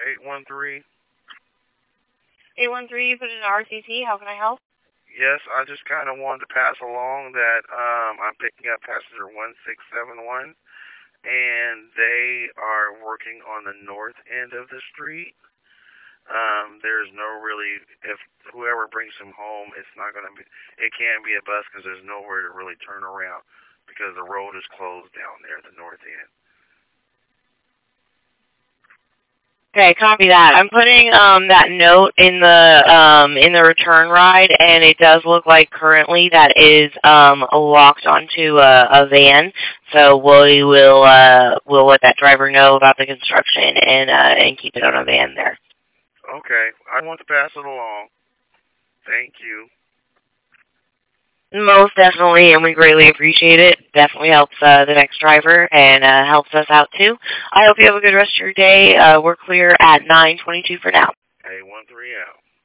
813. 813, you put in RCT. How can I help? Yes, I just kind of wanted to pass along that I'm picking up passenger 1671, and they are working on the north end of the street. There's no really, if whoever brings him home, it's not going to be, it can't be a bus because there's nowhere to really turn around because the road is closed down there at the north end. Okay, copy that. I'm putting that note in the return ride, and it does look like currently that is locked onto a van. So we'll let that driver know about the construction and keep it on a van there. Okay, I want to pass it along. Thank you. Most definitely, and we greatly appreciate it. Definitely helps the next driver and helps us out too. I hope you have a good rest of your day. We're clear at 9:22 for now. 813 out.